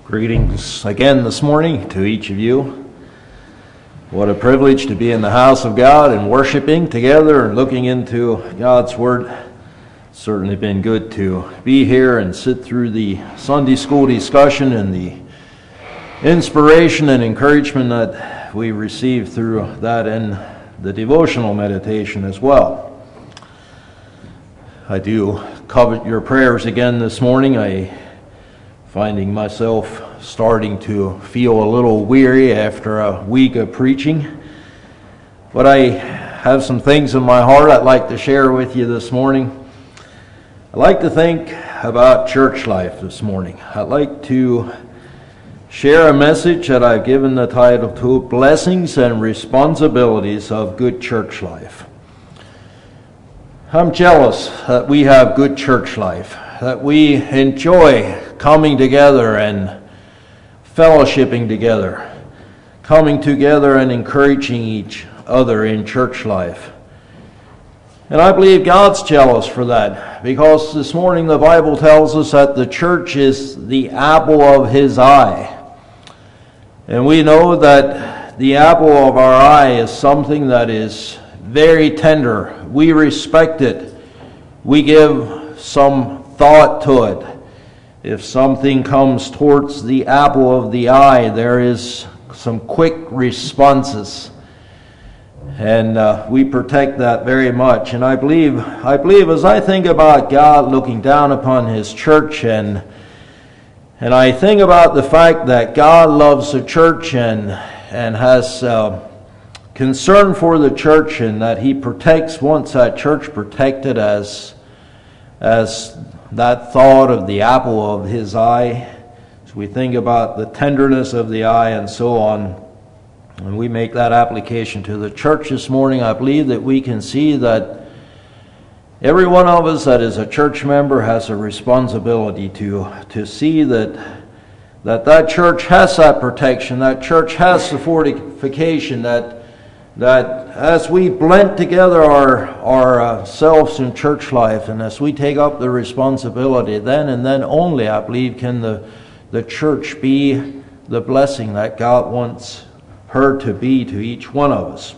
Greetings again this morning to each of you. What a privilege to be in the house of God and worshiping together and looking into God's Word. It's certainly been good to be here and sit through the Sunday school discussion and the inspiration and encouragement that we receive through that and the devotional meditation as well. I do covet your prayers again this morning. Finding myself starting to feel a little weary after a week of preaching. But I have some things in my heart I'd like to share with you this morning. I'd like to think about church life this morning. I'd like to share a message that I've given the title to Blessings and Responsibilities of Good Church Life. I'm jealous that we have good church life, that we enjoy coming together and fellowshipping together, coming together and encouraging each other in church life. And I believe God's jealous for that, because this morning the Bible tells us that the church is the apple of His eye. And we know that the apple of our eye is something that is very tender. We respect it. We give some thought to it. If something comes towards the apple of the eye, there is some quick responses. And we protect that very much. And I believe as I think about God looking down upon His church, and I think about the fact that God loves the church and has concern for the church, and that He wants that church protected as that thought of the apple of His eye. As we think about the tenderness of the eye and so on, and we make that application to the church this morning, I believe that we can see that every one of us that is a church member has a responsibility to see that church has that protection, that church has the fortification, that as we blend together ourselves in church life, and as we take up the responsibility, then and then only, I believe, can the church be the blessing that God wants her to be to each one of us.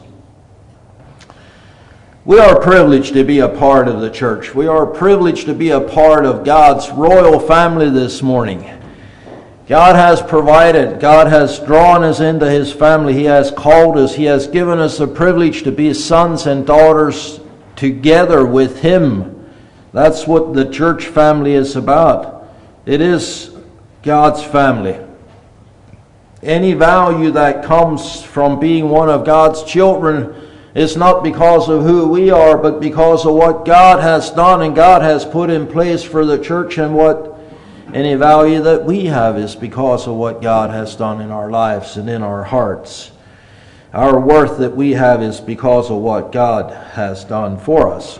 We are privileged to be a part of the church. We are privileged to be a part of God's royal family this morning. God has provided. God has drawn us into His family. He has called us. He has given us the privilege to be sons and daughters together with Him. That's what the church family is about. It is God's family. Any value that comes from being one of God's children is not because of who we are, but because of what God has done and God has put in place for the church, and what any value that we have is because of what God has done in our lives and in our hearts. Our worth that we have is because of what God has done for us.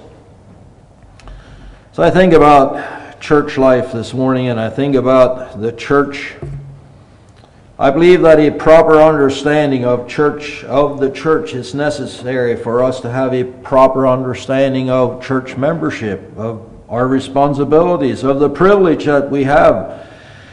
So I think about church life this morning, and I think about the church. I believe that a proper understanding of the church is necessary for us to have a proper understanding of church membership, of our responsibilities, of the privilege that we have.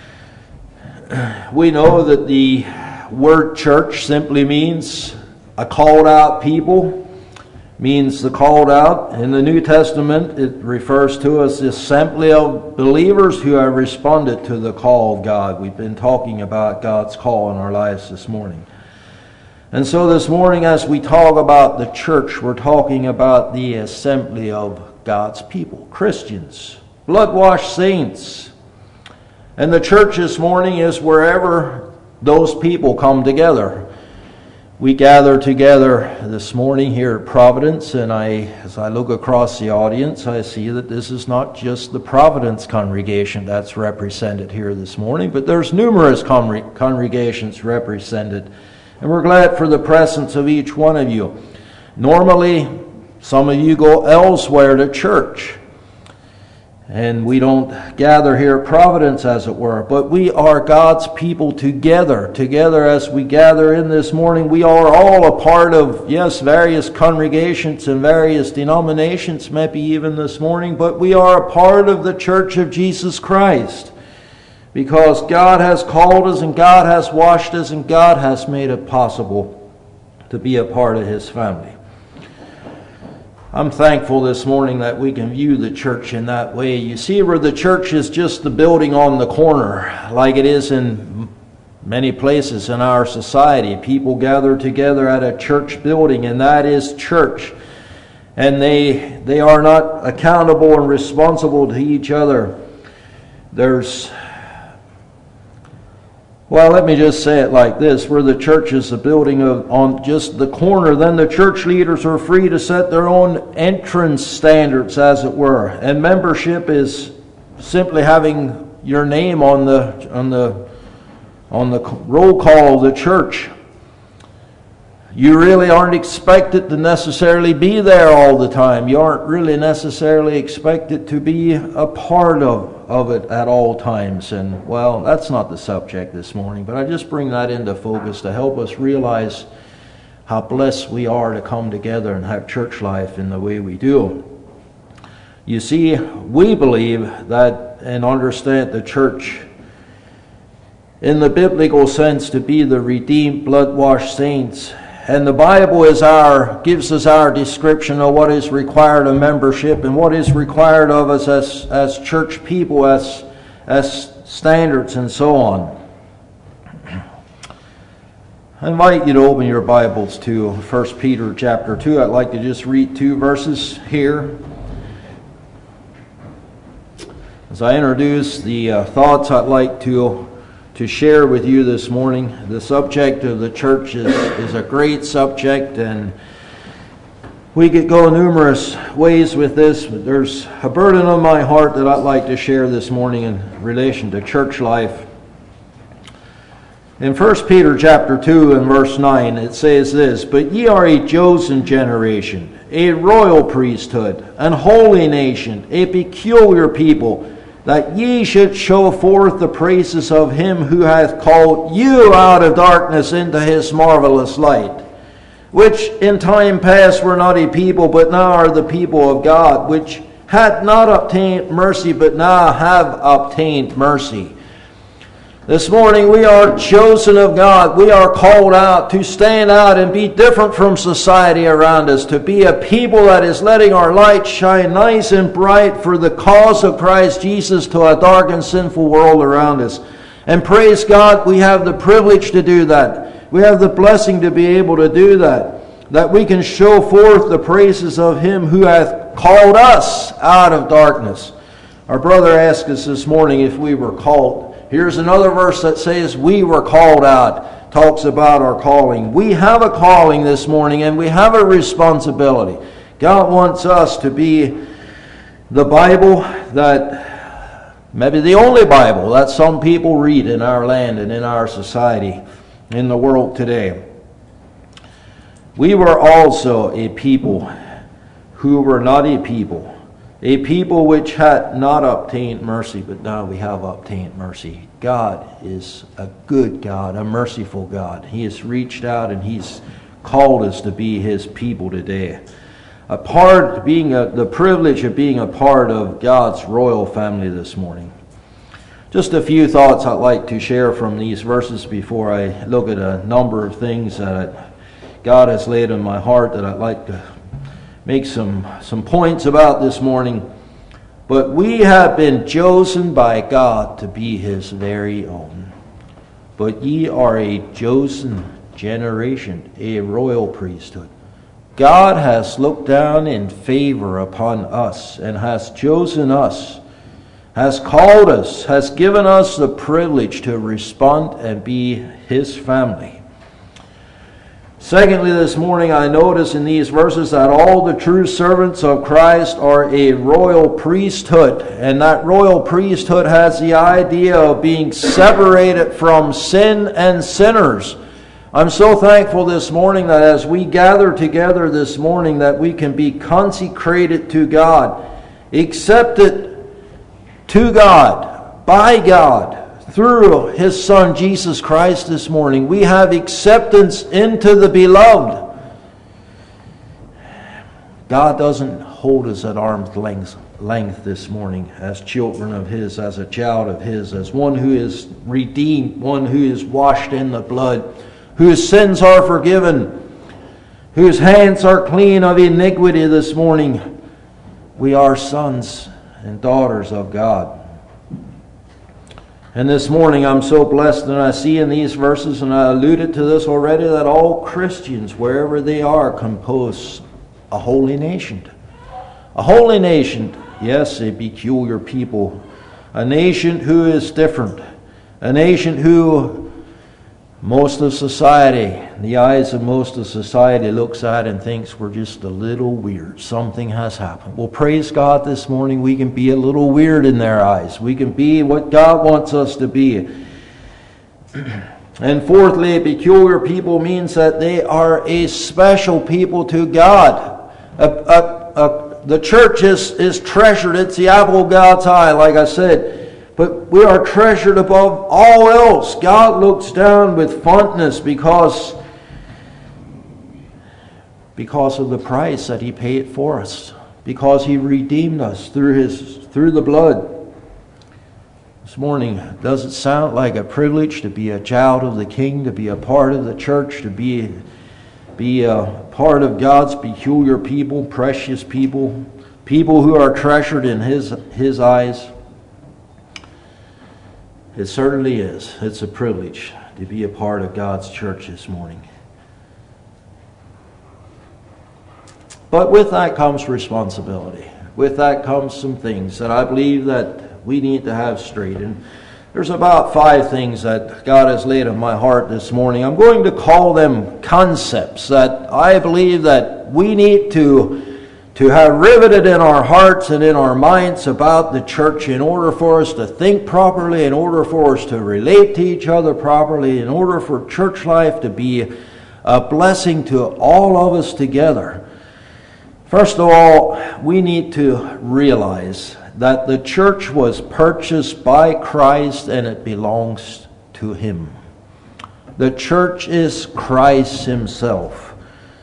We know that the word church simply means a called out people, means the called out. In the New Testament, it refers to us as the assembly of believers who have responded to the call of God. We've been talking about God's call in our lives this morning. And so this morning, as we talk about the church, we're talking about the assembly of God's people, Christians, blood-washed saints. And the church this morning is wherever those people come together. We gather together this morning here at Providence, and as I look across the audience, I see that this is not just the Providence congregation that's represented here this morning, but there's numerous congregations represented. And we're glad for the presence of each one of you. Normally, some of you go elsewhere to church, and we don't gather here at Providence, as it were, but we are God's people together as we gather in this morning. We are all a part of, yes, various congregations and various denominations, maybe even this morning, but we are a part of the Church of Jesus Christ. because God has called us and God has washed us and God has made it possible to be a part of His family. I'm thankful this morning that we can view the church in that way. You see, where the church is just the building on the corner, like it is in many places in our society. People gather together at a church building, and that is church. And they are not accountable and responsible to each other. Well, let me just say it like this. Where the church is a building on just the corner, then the church leaders are free to set their own entrance standards, as it were. And membership is simply having your name on the roll call of the church. You really aren't expected to necessarily be there all the time. You aren't really necessarily expected to be a part of it at all times. And, well, that's not the subject this morning, but I just bring that into focus to help us realize how blessed we are to come together and have church life in the way we do. You see, we believe that and understand the church in the biblical sense to be the redeemed, blood-washed saints. And the Bible gives us our description of what is required of membership and what is required of us as church people, as standards and so on. I invite you to open your Bibles to 1 Peter chapter 2. I'd like to just read 2 verses here. As I introduce the thoughts I'd like to share with you this morning. The subject of the church is a great subject, and we could go numerous ways with this, but there's a burden on my heart that I'd like to share this morning in relation to church life. In 1 Peter chapter 2 and verse 9, it says this, "But ye are a chosen generation, a royal priesthood, an holy nation, a peculiar people, that ye should show forth the praises of Him who hath called you out of darkness into His marvelous light, which in time past were not a people, but now are the people of God, which had not obtained mercy, but now have obtained mercy." This morning we are chosen of God. We are called out to stand out and be different from society around us, to be a people that is letting our light shine nice and bright for the cause of Christ Jesus to a dark and sinful world around us. And praise God, we have the privilege to do that. We have the blessing to be able to do that we can show forth the praises of Him who hath called us out of darkness. Our brother asked us this morning if we were called. Here's another verse that says we were called out. Talks about our calling. We have a calling this morning, and we have a responsibility. God wants us to be the Bible that, maybe the only Bible that some people read in our land and in our society, in the world today. We were also a people who were not a people which had not obtained mercy, but now we have obtained mercy. God is a good God, a merciful God. He has reached out and He's called us to be His people today. The privilege of being a part of God's royal family this morning. Just a few thoughts I'd like to share from these verses before I look at a number of things that God has laid on my heart that I'd like to make some points about this morning. But we have been chosen by God to be His very own. But ye are a chosen generation, a royal priesthood. God has looked down in favor upon us and has chosen us, has called us, has given us the privilege to respond and be His family. Secondly, this morning I notice in these verses that all the true servants of Christ are a royal priesthood. And that royal priesthood has the idea of being separated from sin and sinners. I'm so thankful this morning that as we gather together this morning that we can be consecrated to God, accepted to God, by God, through His Son Jesus Christ this morning. We have acceptance into the beloved. God doesn't hold us at arm's length this morning as children of His, as a child of His, as one who is redeemed, one who is washed in the blood, whose sins are forgiven, whose hands are clean of iniquity this morning. We are sons and daughters of God. And this morning I'm so blessed, and I see in these verses, and I alluded to this already, that all Christians, wherever they are, compose a holy nation. A holy nation, yes, a peculiar people. A nation who is different. A nation who most of society, the eyes of most of society looks at and thinks we're just a little weird. Something has happened. Well, praise God this morning, we can be a little weird in their eyes. We can be what God wants us to be. And fourthly, a peculiar people means that they are a special people to God. The church is treasured. It's the apple of God's eye, like I said. But we are treasured above all else. God looks down with fondness because of the price that He paid for us. Because He redeemed us through the blood. This morning, does it sound like a privilege to be a child of the King, to be a part of the church, to be a part of God's peculiar people, precious people, people who are treasured in His eyes? It certainly is. It's a privilege to be a part of God's church this morning. But with that comes responsibility. With that comes some things that I believe that we need to have straight. And there's about 5 things that God has laid on my heart this morning. I'm going to call them concepts that I believe that we need to have riveted in our hearts and in our minds about the church in order for us to think properly, in order for us to relate to each other properly, in order for church life to be a blessing to all of us together. First of all, we need to realize that the church was purchased by Christ and it belongs to Him. The church is Christ Himself.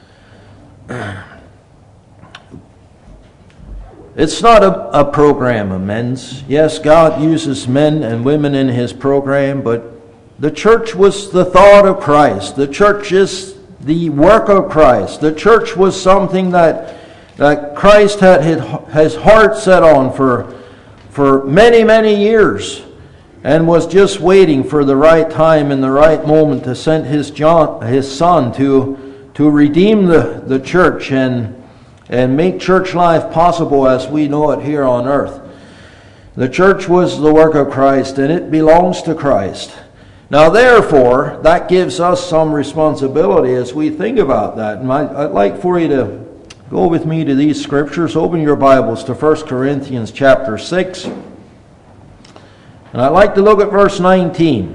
It's not a program of men's. Yes, God uses men and women in His program, but the church was the thought of Christ. The church is the work of Christ. The church was something that Christ had his heart set on for many, many years, and was just waiting for the right time and the right moment to send His Son to redeem the church and make church life possible as we know it here on earth. The church was the work of Christ, and it belongs to Christ. Now, therefore, that gives us some responsibility as we think about that. And I'd like for you to go with me to these scriptures. Open your Bibles to 1 Corinthians chapter 6. And I'd like to look at verse 19.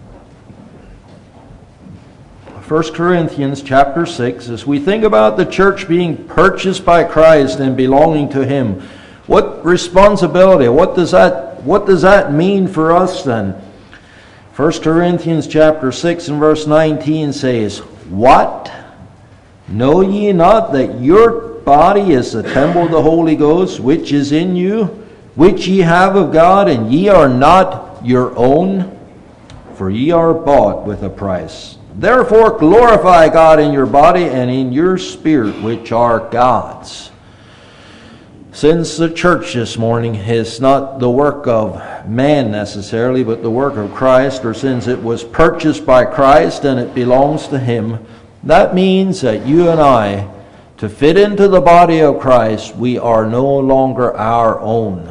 1 Corinthians chapter 6, as we think about the church being purchased by Christ and belonging to Him, what responsibility, what does that mean for us then? 1 Corinthians chapter 6 and verse 19 says, "What? Know ye not that your body is the temple of the Holy Ghost, which is in you, which ye have of God, and ye are not your own? For ye are bought with a price. Therefore glorify God in your body and in your spirit, which are God's." Since the church this morning is not the work of man necessarily, but the work of Christ, or since it was purchased by Christ and it belongs to Him, that means that you and I, to fit into the body of Christ, we are no longer our own.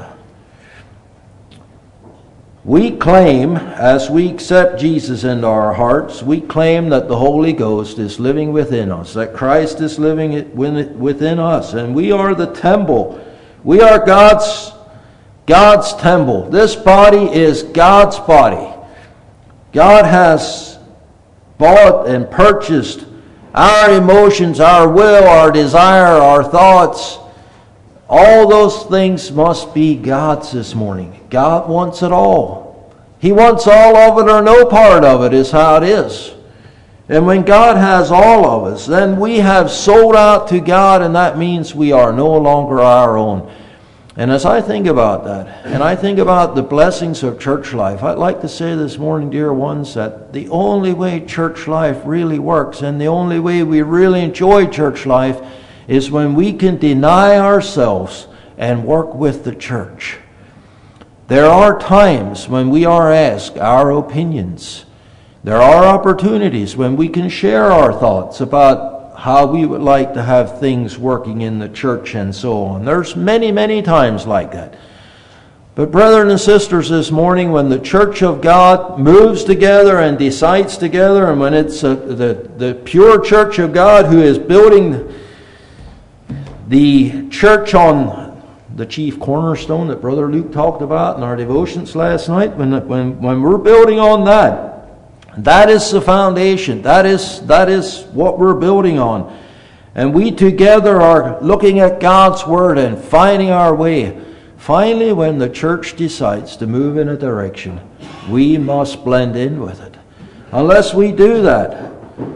We claim, as we accept Jesus into our hearts, we claim that the Holy Ghost is living within us, that Christ is living within us, and we are the temple. We are God's temple. This body is God's body. God has bought and purchased our emotions, our will, our desire, our thoughts. All those things must be God's this morning. God wants it all. He wants all of it or no part of it is how it is. And when God has all of us, then we have sold out to God, and that means we are no longer our own. And as I think about that, and I think about the blessings of church life, I'd like to say this morning, dear ones, that the only way church life really works, and the only way we really enjoy church life, is when we can deny ourselves and work with the church. There are times when we are asked our opinions. There are opportunities when we can share our thoughts about how we would like to have things working in the church and so on. There's many, many times like that. But brethren and sisters, this morning, when the church of God moves together and decides together, and when it's the pure church of God who is building the church on the chief cornerstone that Brother Luke talked about in our devotions last night, when we're building on that, that is the foundation. That is what we're building on. And we together are looking at God's Word and finding our way. Finally, when the church decides to move in a direction, we must blend in with it. Unless we do that,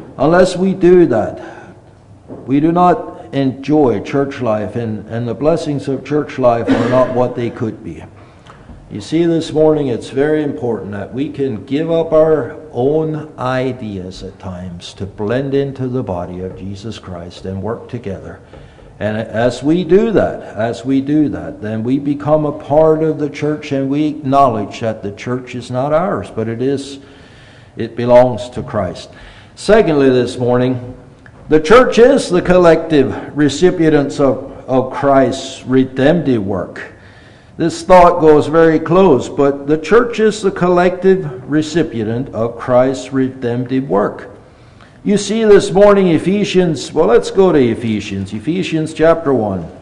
we do not enjoy church life, and the blessings of church life are not what they could be. You see, this morning it's very important that we can give up our own ideas at times to blend into the body of Jesus Christ and work together. And as we do that, then we become a part of the church, and we acknowledge that the church is not ours, but it belongs to Christ. Secondly, this morning, the church is the collective recipients of Christ's redemptive work. This thought goes very close, but the church is the collective recipient of Christ's redemptive work. You see this morning Ephesians, well, let's go to Ephesians chapter 1.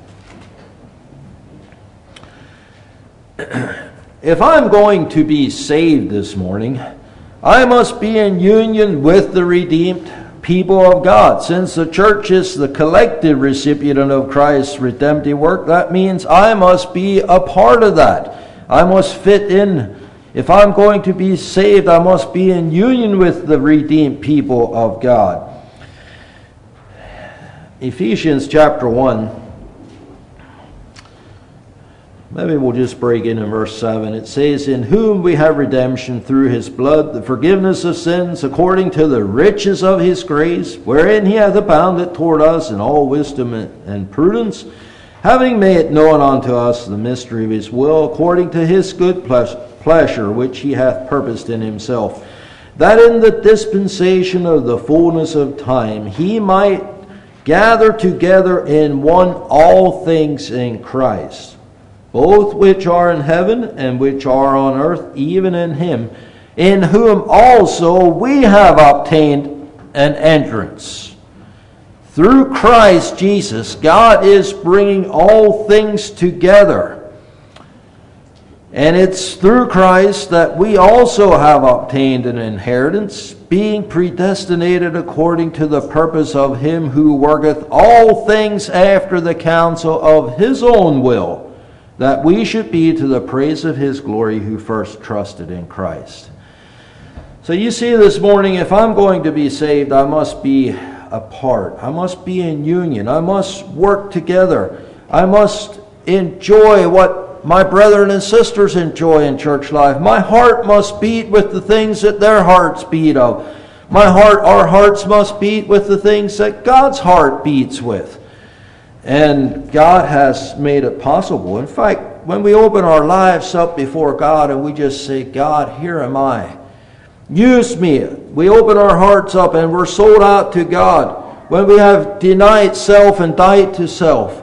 If I'm going to be saved this morning, I must be in union with the redeemed people of God. Since the church is the collective recipient of Christ's redemptive work, that means I must be a part of that. I must fit in. If I'm going to be saved, I must be in union with the redeemed people of God. Ephesians chapter 1. Maybe we'll just break in verse 7. It says, "In whom we have redemption through his blood, the forgiveness of sins, according to the riches of his grace, wherein he hath abounded toward us in all wisdom and prudence, having made known unto us the mystery of his will, according to his good pleasure, which he hath purposed in himself, that in the dispensation of the fullness of time he might gather together in one all things in Christ, both which are in heaven and which are on earth, even in him, in whom also we have obtained an entrance." Through Christ Jesus, God is bringing all things together. And it's through Christ that we also have obtained an inheritance, being predestinated according to the purpose of him who worketh all things after the counsel of his own will, that we should be to the praise of his glory who first trusted in Christ. So you see this morning, if I'm going to be saved, I must be a part. I must be in union. I must work together. I must enjoy what my brethren and sisters enjoy in church life. My heart must beat with the things that their hearts beat of. Our hearts must beat with the things that God's heart beats with. And God has made it possible. In fact, when we open our lives up before God and we just say, "God, here am I. Use me." We open our hearts up and we're sold out to God. When we have denied self and died to self,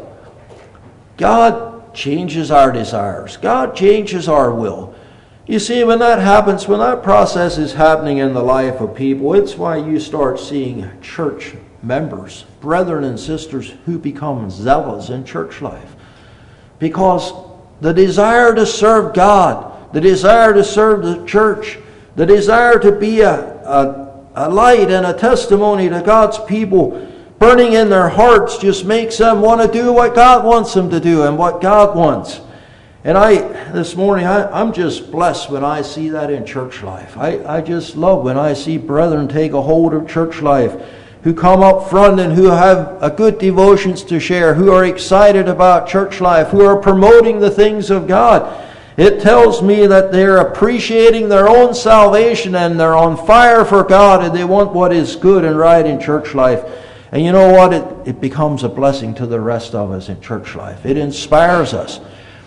God changes our desires. God changes our will. You see, when that happens, when that process is happening in the life of people, it's why you start seeing church members, brethren and sisters who become zealous in church life. Because the desire to serve God, the desire to serve the church, the desire to be a light and a testimony to God's people burning in their hearts just makes them want to do what God wants them to do and what God wants. And this morning, I'm just blessed when I see that in church life. I just love when I see brethren take a hold of church life who come up front and who have a good devotions to share, who are excited about church life, who are promoting the things of God. It tells me that they're appreciating their own salvation and they're on fire for God and they want what is good and right in church life. And you know what? It becomes a blessing to the rest of us in church life. It inspires us.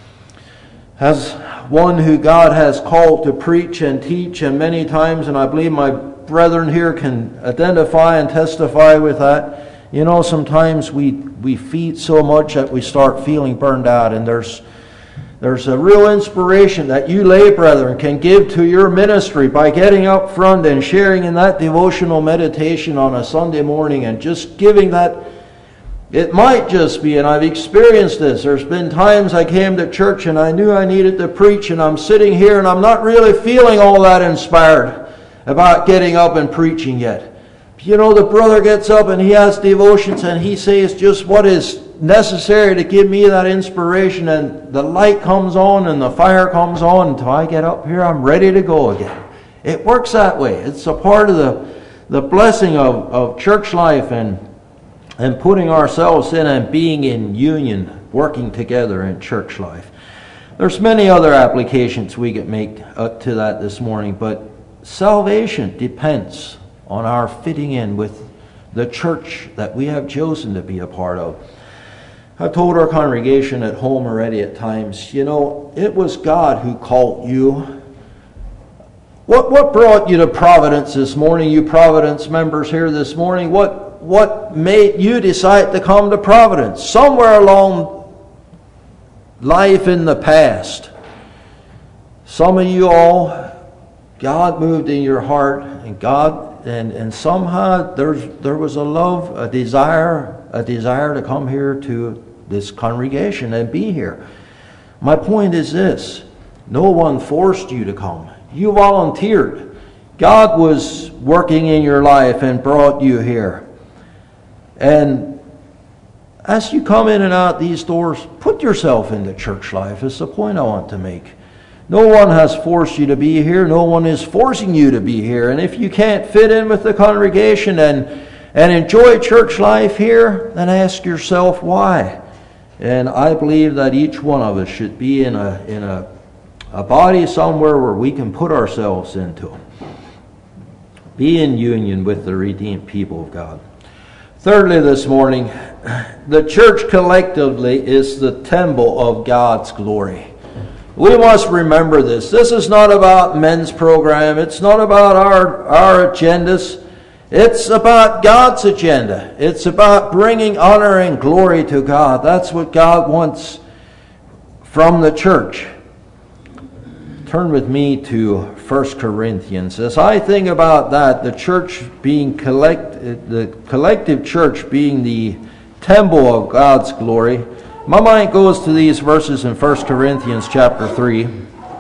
As one who God has called to preach and teach, and many times, and I believe my brethren here can identify and testify with that, you know, sometimes we feed so much that we start feeling burned out, and there's a real inspiration that you lay brethren can give to your ministry by getting up front and sharing in that devotional meditation on a Sunday morning and just giving that. It might just be, and I've experienced this, there's been times I came to church and I knew I needed to preach, and I'm sitting here and I'm not really feeling all that inspired about getting up and preaching yet. You know, the brother gets up and he has devotions and he says just what is necessary to give me that inspiration, and the light comes on and the fire comes on until I get up here, I'm ready to go again. It works that way. It's a part of the blessing of church life and putting ourselves in and being in union, working together in church life. There's many other applications we could make to that this morning, but salvation depends on our fitting in with the church that we have chosen to be a part of. I've told our congregation at home already at times, you know, it was God who called you. What brought you to Providence this morning, you Providence members here this morning? What made you decide to come to Providence? Somewhere along life in the past, some of you all, God moved in your heart, and somehow there was a love, a desire to come here to this congregation and be here. My point is this: no one forced you to come. You volunteered. God was working in your life and brought you here. And as you come in and out these doors, put yourself into church life is the point I want to make. No one has forced you to be here. No one is forcing you to be here. And if you can't fit in with the congregation and enjoy church life here, then ask yourself why. And I believe that each one of us should be in a body somewhere where we can put ourselves into. Be in union with the redeemed people of God. Thirdly this morning, the church collectively is the temple of God's glory. We must remember this. This is not about men's program. It's not about our agendas. It's about God's agenda. It's about bringing honor and glory to God. That's what God wants from the church. Turn with me to 1 Corinthians. As I think about that, the church being the collective church being the temple of God's glory, my mind goes to these verses in 1 Corinthians chapter 3.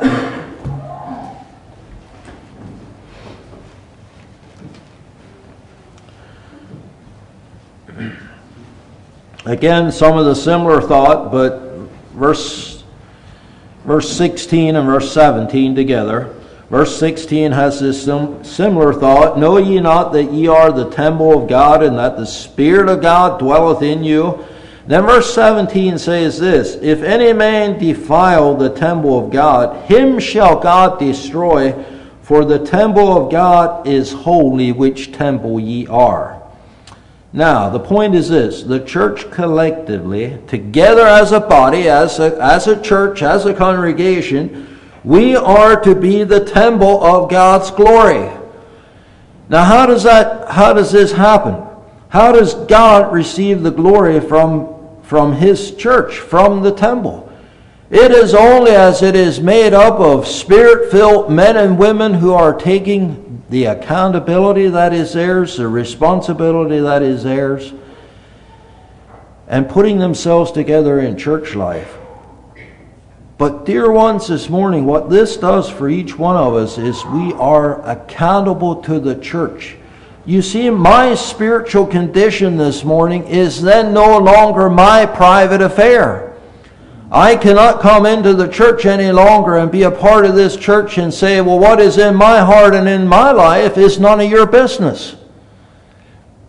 Again, some of the similar thought, but verse 16 and verse 17 together. Verse 16 has this similar thought. Know ye not that ye are the temple of God, and that the Spirit of God dwelleth in you? Then verse 17 says this: If any man defile the temple of God, him shall God destroy, for the temple of God is holy, which temple ye are. Now, the point is this: the church collectively, together as a body, as a church, as a congregation, we are to be the temple of God's glory. Now, how does this happen? How does God receive the glory from His church, from the temple? It is only as it is made up of Spirit-filled men and women who are taking the accountability that is theirs, the responsibility that is theirs, and putting themselves together in church life. But dear ones, this morning, what this does for each one of us is we are accountable to the church. You see, my spiritual condition this morning is then no longer my private affair. I cannot come into the church any longer and be a part of this church and say, well, what is in my heart and in my life is none of your business.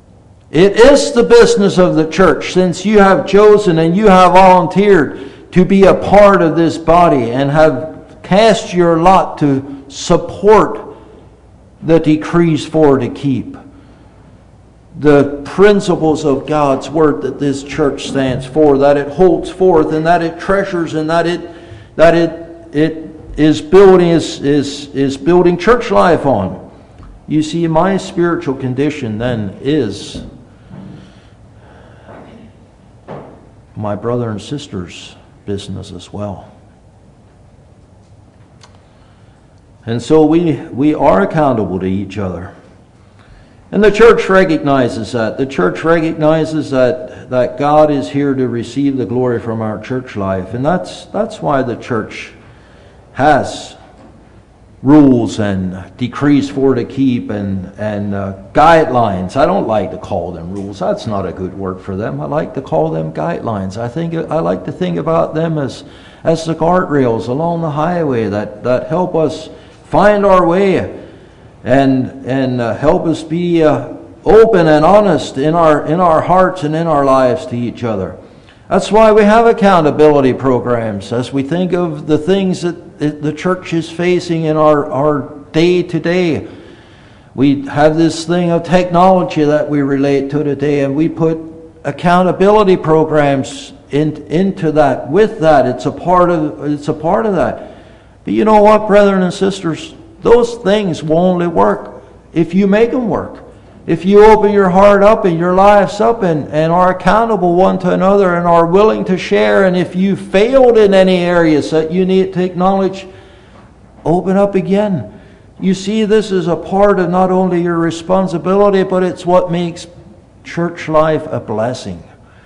It is the business of the church, since you have chosen and you have volunteered to be a part of this body and have cast your lot to support the decrees for to keep the principles of God's Word that this church stands for, that it holds forth and that it treasures and that it is building church life on. You see, my spiritual condition then is my brother and sister's business as well. And so we are accountable to each other. And the church recognizes that. The church recognizes that God is here to receive the glory from our church life. And that's why the church has rules and decrees for to keep and guidelines. I don't like to call them rules. That's not a good word for them. I like to call them guidelines. I like to think about them as the guardrails along the highway that help us find our way and help us be open and honest in our hearts and in our lives to each other. That's why we have accountability programs, as we think of the things that the church is facing in our day-to-day. We have this thing of technology that we relate to today, and we put accountability programs into that. With that, it's a part of that. But you know what, brethren and sisters? Those things will only work if you make them work. If you open your heart up and your lives up and are accountable one to another and are willing to share, and if you failed in any areas that you need to acknowledge, open up again. You see, this is a part of not only your responsibility, but it's what makes church life a blessing.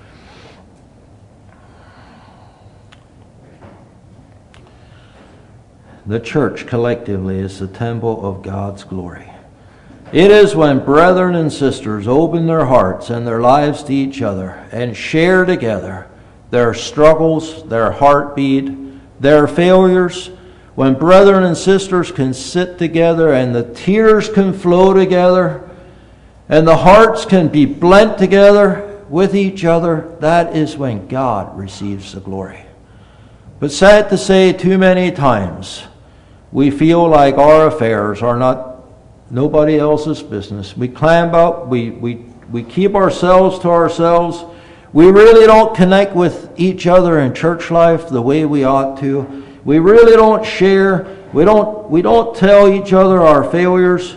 The church collectively is the temple of God's glory. It is when brethren and sisters open their hearts and their lives to each other and share together their struggles, their heartbeat, their failures, when brethren and sisters can sit together and the tears can flow together and the hearts can be blent together with each other, that is when God receives the glory. But sad to say, too many times we feel like our affairs are not nobody else's business. We climb up, we keep ourselves to ourselves. We really don't connect with each other in church life the way we ought to. We really don't share. We don't tell each other our failures.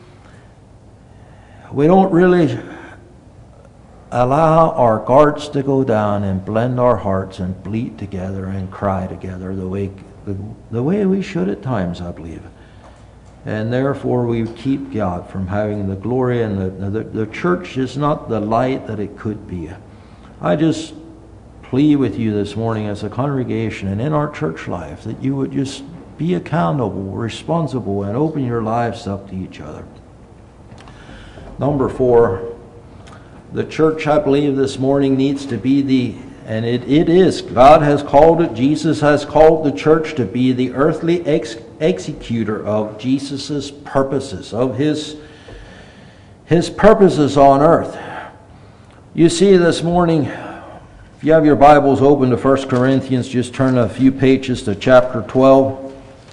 We don't really allow our guards to go down and blend our hearts and bleed together and cry together the way we should at times, I believe. And therefore we keep God from having the glory, and the church is not the light that it could be. I just plead with you this morning as a congregation and in our church life that you would just be accountable, responsible, and open your lives up to each other. Number 4, the church, I believe, this morning needs to be and it is, God has called it, Jesus has called the church to be the earthly executor of Jesus' purposes, of his purposes on earth. You see this morning, if you have your Bibles open to 1 Corinthians, just turn a few pages to chapter 12.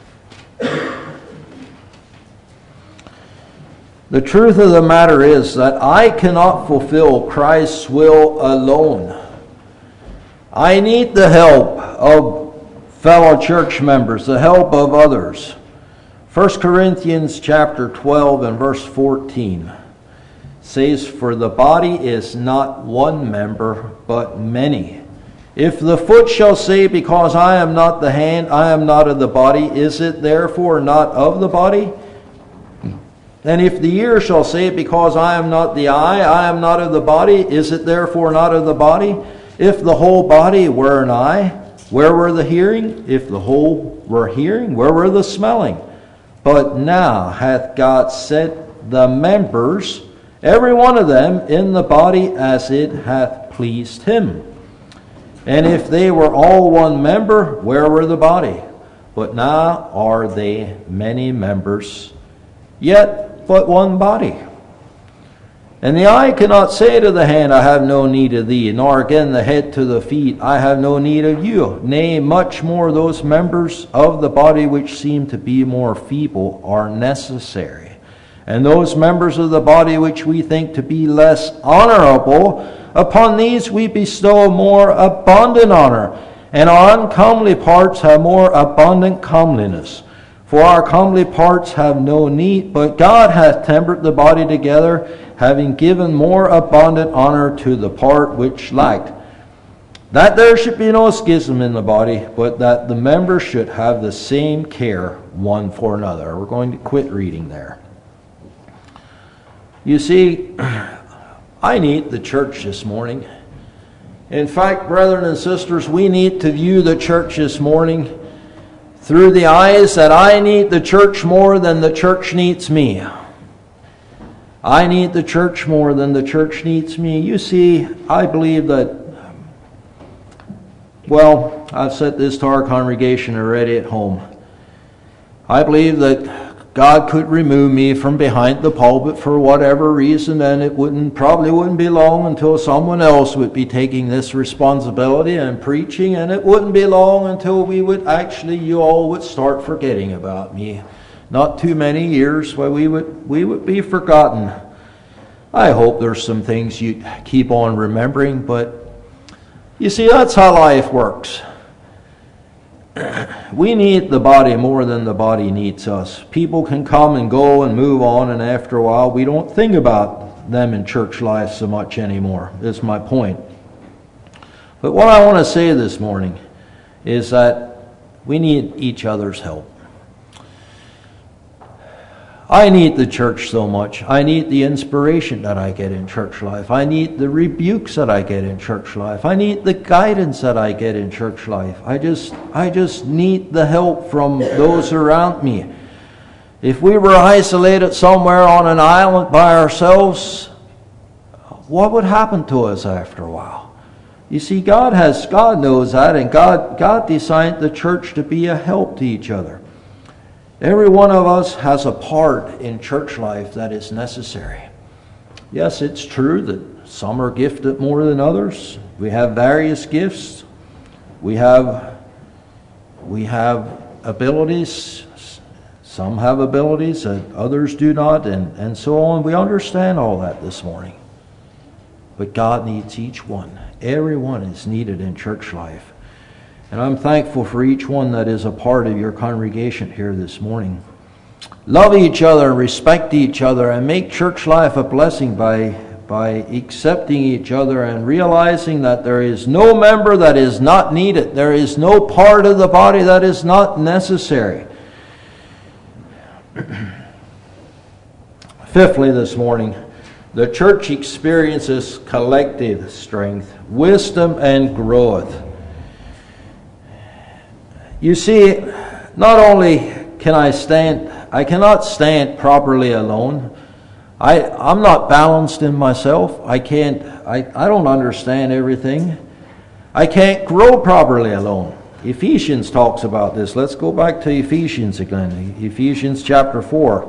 The truth of the matter is that I cannot fulfill Christ's will alone. I need the help of fellow church members, the help of others. 1 Corinthians chapter 12 and verse 14 says, "For the body is not one member, but many. If the foot shall say, because I am not the hand, I am not of the body, is it therefore not of the body? And if the ear shall say, because I am not the eye, I am not of the body, is it therefore not of the body? If the whole body were an eye, where were the hearing? If the whole were hearing, where were the smelling? But now hath God set the members, every one of them, in the body as it hath pleased him. And if they were all one member, where were the body? But now are they many members, yet but one body. And the eye cannot say to the hand, I have no need of thee, nor again the head to the feet, I have no need of you. Nay, much more those members of the body which seem to be more feeble are necessary. And those members of the body which we think to be less honorable, upon these we bestow more abundant honor, and our uncomely parts have more abundant comeliness. For our comely parts have no need, but God hath tempered the body together, having given more abundant honor to the part which lacked. That there should be no schism in the body, but that the members should have the same care one for another. We're going to quit reading there. You see, I need the church this morning. In fact, brethren and sisters, we need to view the church this morning through the eyes that I need the church more than the church needs me. I need the church more than the church needs me. You see, I believe that, well, I've said this to our congregation already at home. I believe that God could remove me from behind the pulpit for whatever reason, and it probably wouldn't be long until someone else would be taking this responsibility and preaching, and it wouldn't be long until you all would start forgetting about me. Not too many years where we would be forgotten. I hope there's some things you keep on remembering, but you see, that's how life works. We need the body more than the body needs us. People can come and go and move on, and after a while we don't think about them in church life so much anymore. That's my point. But what I want to say this morning is that we need each other's help. I need the church so much. I need the inspiration that I get in church life. I need the rebukes that I get in church life. I need the guidance that I get in church life. I just need the help from those around me. If we were isolated somewhere on an island by ourselves, what would happen to us after a while? You see, God knows that, and God designed the church to be a help to each other. Every one of us has a part in church life that is necessary. Yes, it's true that some are gifted more than others. We have various gifts. We have abilities. Some have abilities that others do not, and so on. We understand all that this morning. But God needs each one. Everyone is needed in church life. And I'm thankful for each one that is a part of your congregation here this morning. Love each other, respect each other, and make church life a blessing by accepting each other and realizing that there is no member that is not needed. There is no part of the body that is not necessary. Fifthly this morning, the church experiences collective strength, wisdom, and growth. You see, not only I cannot stand properly alone. I'm not balanced in myself. I don't understand everything. I can't grow properly alone. Ephesians talks about this. Let's go back to Ephesians again. Ephesians chapter 4.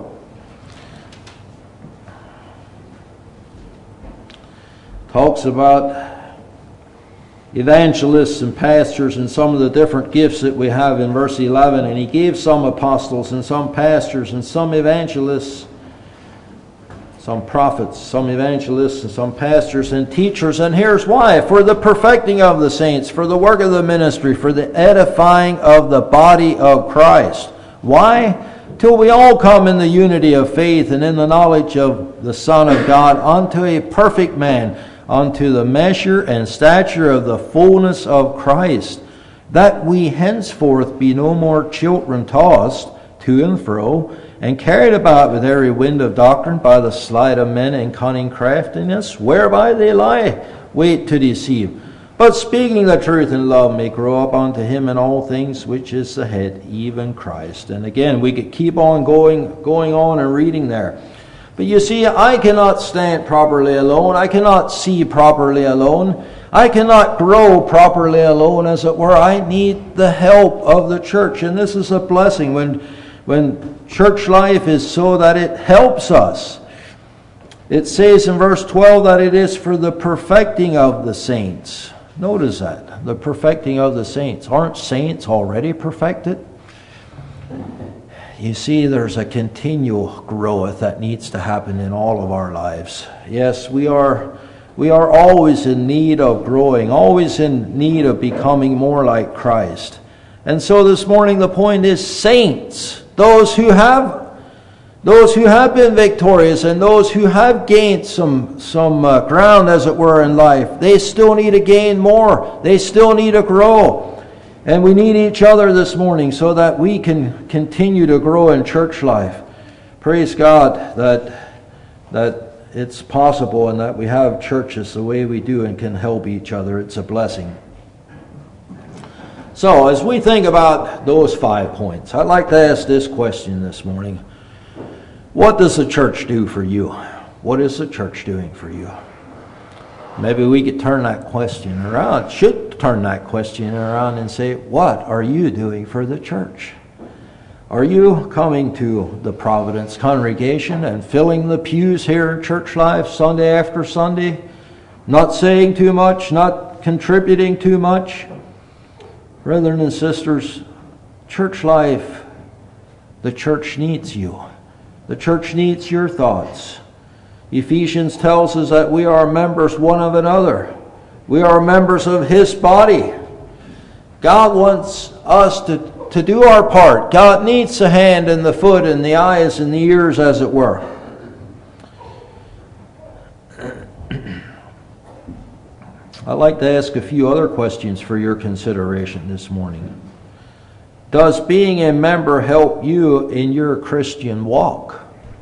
Talks about evangelists and pastors and some of the different gifts that we have in verse 11. And he gave some apostles and some pastors and some evangelists, some prophets, some evangelists and some pastors and teachers. And here's why. For the perfecting of the saints, for the work of the ministry, for the edifying of the body of Christ. Why? Till we all come in the unity of faith and in the knowledge of the Son of God, unto a perfect man, unto the measure and stature of the fullness of Christ, that we henceforth be no more children tossed to and fro, and carried about with every wind of doctrine by the sleight of men and cunning craftiness, whereby they lie wait to deceive. But speaking the truth in love may grow up unto him in all things, which is the head, even Christ. And again, we could keep on going on and reading there. But you see, I cannot stand properly alone. I cannot see properly alone. I cannot grow properly alone, as it were. I need the help of the church. And this is a blessing when church life is so that it helps us. It says in verse 12 that it is for the perfecting of the saints. Notice that, the perfecting of the saints. Aren't saints already perfected? You see, there's a continual growth that needs to happen in all of our lives. Yes, we are always in need of growing, always in need of becoming more like Christ. And so this morning the point is saints, those who have been victorious and those who have gained some ground, as it were, in life, they still need to gain more. They still need to grow. And we need each other this morning so that we can continue to grow in church life. Praise God that it's possible and that we have churches the way we do and can help each other. It's a blessing. So as we think about those 5 points, I'd like to ask this question this morning. What does the church do for you? What is the church doing for you? Maybe we could turn that question around, should turn that question around and say, what are you doing for the church? Are you coming to the Providence congregation and filling the pews here in church life Sunday after Sunday? Not saying too much, not contributing too much? Brethren and sisters, church life, the church needs you. The church needs your thoughts. Ephesians tells us that we are members one of another. We are members of His body. God wants us to do our part. God needs the hand and the foot and the eyes and the ears, as it were. I'd like to ask a few other questions for your consideration this morning. Does being a member help you in your Christian walk?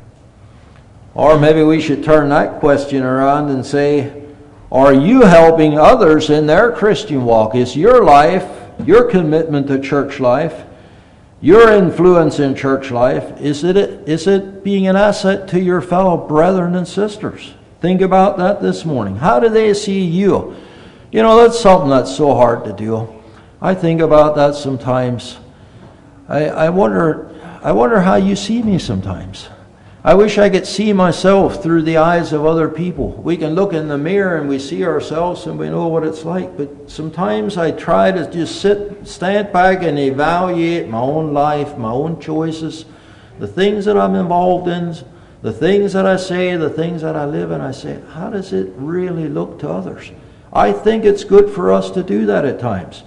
Or maybe we should turn that question around and say, are you helping others in their Christian walk? Is your life, your commitment to church life, your influence in church life, is it being an asset to your fellow brethren and sisters? Think about that this morning. How do they see you? You know, that's something that's so hard to do. I think about that sometimes. I wonder how you see me sometimes. I wish I could see myself through the eyes of other people. We can look in the mirror and we see ourselves and we know what it's like. But sometimes I try to just stand back and evaluate my own life, my own choices, the things that I'm involved in, the things that I say, the things that I live, and I say, how does it really look to others? I think it's good for us to do that at times.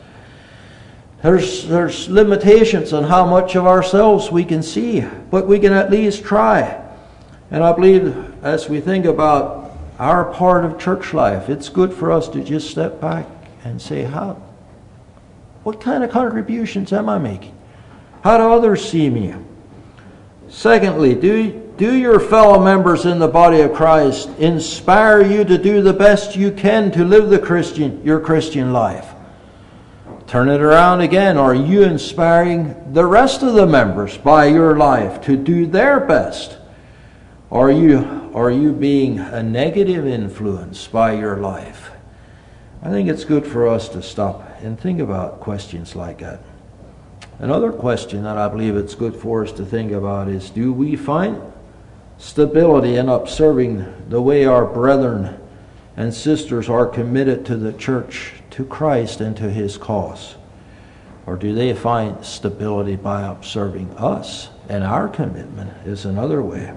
There's limitations on how much of ourselves we can see, but we can at least try. And I believe as we think about our part of church life, it's good for us to just step back and say, what kind of contributions am I making? How do others see me? Secondly, do your fellow members in the body of Christ inspire you to do the best you can to live your Christian life? Turn it around again. Are you inspiring the rest of the members by your life to do their best? Are you being a negative influence by your life? I think it's good for us to stop and think about questions like that. Another question that I believe it's good for us to think about is, do we find stability in observing the way our brethren and sisters are committed to the church, to Christ, and to His cause? Or do they find stability by observing us and our commitment is another way?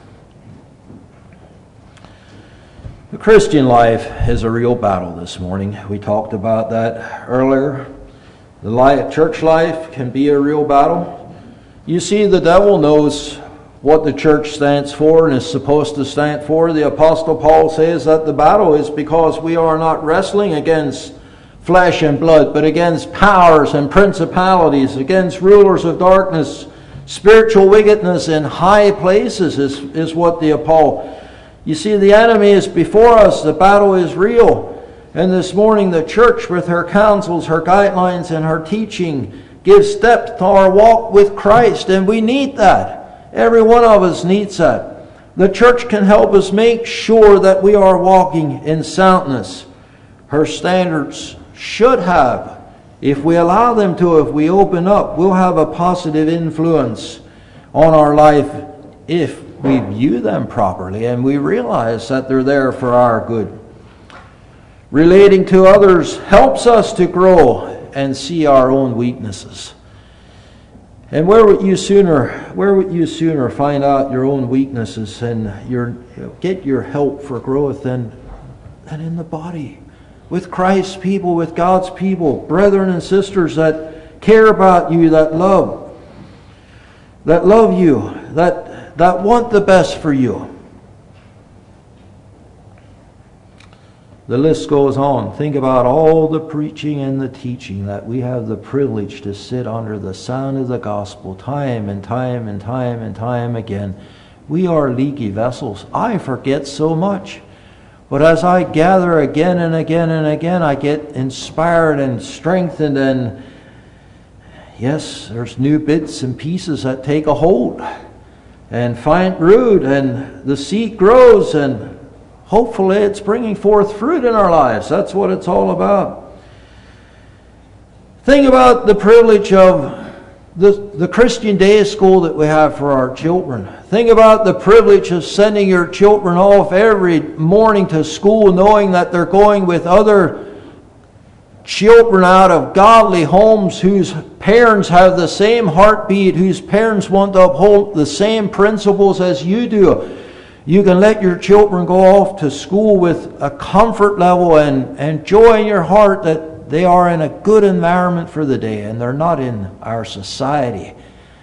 The Christian life is a real battle this morning. We talked about that earlier. The church life can be a real battle. You see, the devil knows what the church stands for and is supposed to stand for. The Apostle Paul says that the battle is because we are not wrestling against flesh and blood, but against powers and principalities, against rulers of darkness, spiritual wickedness in high places is what the Apostle. You see, the enemy is before us. The battle is real. And this morning the church, with her counsels, her guidelines, and her teaching, gives depth to our walk with Christ. And we need that. Every one of us needs that. The church can help us make sure that we are walking in soundness. Her standards should have, if we allow them to, if we open up, we'll have a positive influence on our life if we view them properly and we realize that they're there for our good. Relating to others helps us to grow and see our own weaknesses. And where would you sooner find out your own weaknesses and get your help for growth than in the body, with Christ's people, with God's people, brethren and sisters that care about you, that love you, that want the best for you. The list goes on. Think about all the preaching and the teaching that we have the privilege to sit under the sound of the gospel time and time and time and time again. We are leaky vessels. I forget so much. But as I gather again and again and again, I get inspired and strengthened, and yes, there's new bits and pieces that take a hold and find root, and the seed grows, and hopefully it's bringing forth fruit in our lives. That's what it's all about. Think about the privilege of the Christian day school that we have for our children. Think about the privilege of sending your children off every morning to school knowing that they're going with other children out of godly homes whose parents have the same heartbeat, whose parents want to uphold the same principles as you do. You can let your children go off to school with a comfort level and joy in your heart that they are in a good environment for the day, and they're not in our society,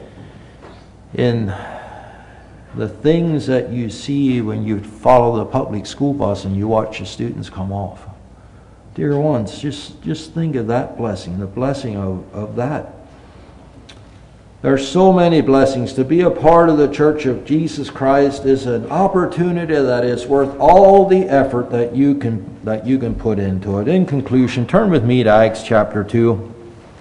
in the things that you see when you follow the public school bus and you watch the students come off. Dear ones, just think of that blessing, the blessing of that. There's so many blessings. To be a part of the Church of Jesus Christ is an opportunity that is worth all the effort that you can put into it. In conclusion, turn with me to Acts chapter 2.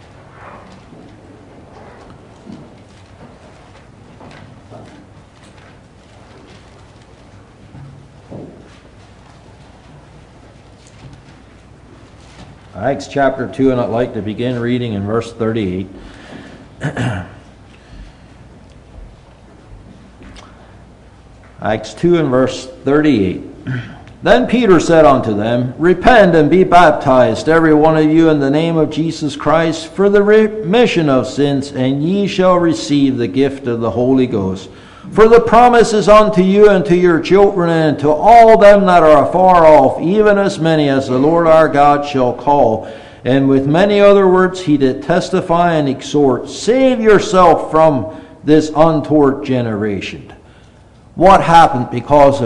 Acts chapter 2, and I'd like to begin reading in verse 38. Acts 2 and verse 38. Then Peter said unto them, Repent and be baptized, every one of you, in the name of Jesus Christ, for the remission of sins, and ye shall receive the gift of the Holy Ghost. For the promise is unto you and to your children and to all them that are afar off, even as many as the Lord our God shall call. And with many other words he did testify and exhort, Save yourself from this untoward generation. What happened because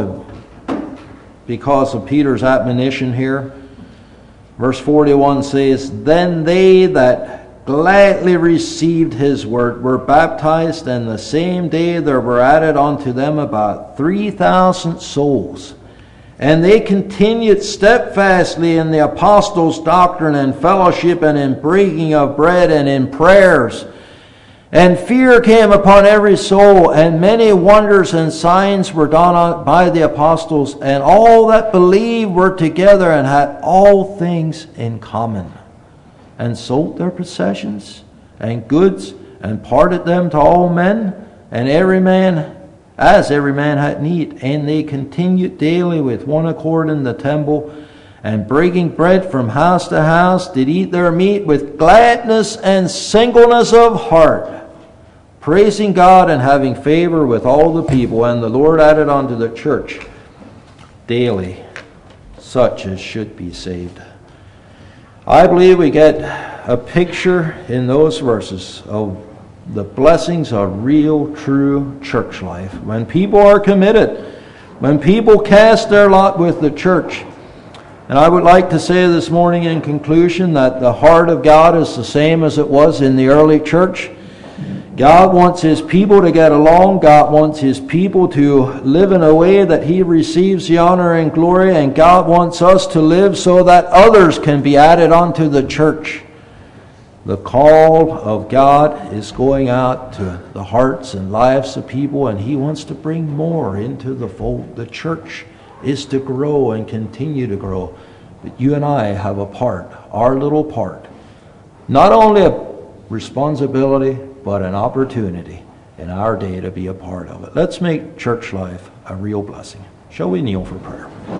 of Peter's admonition here? Verse 41 says, Then they that gladly received his word were baptized, and the same day there were added unto them about 3,000 souls. And they continued steadfastly in the apostles' doctrine and fellowship, and in breaking of bread, and in prayers. And fear came upon every soul, and many wonders and signs were done by the apostles, and all that believed were together and had all things in common, and sold their possessions and goods, and parted them to all men, and every man had need. And they continued daily with one accord in the temple, and breaking bread from house to house, did eat their meat with gladness and singleness of heart, praising God and having favor with all the people. And the Lord added unto the church daily such as should be saved. I believe we get a picture in those verses of the blessings of real, true church life. When people are committed, when people cast their lot with the church. And I would like to say this morning in conclusion that the heart of God is the same as it was in the early church. God wants His people to get along. God wants His people to live in a way that He receives the honor and glory. And God wants us to live so that others can be added onto the church. The call of God is going out to the hearts and lives of people, and He wants to bring more into the fold. The church is to grow and continue to grow. But you and I have a part, our little part. Not only a responsibility, but an opportunity. in our day to be a part of it. Let's make church life a real blessing. Shall we kneel for prayer?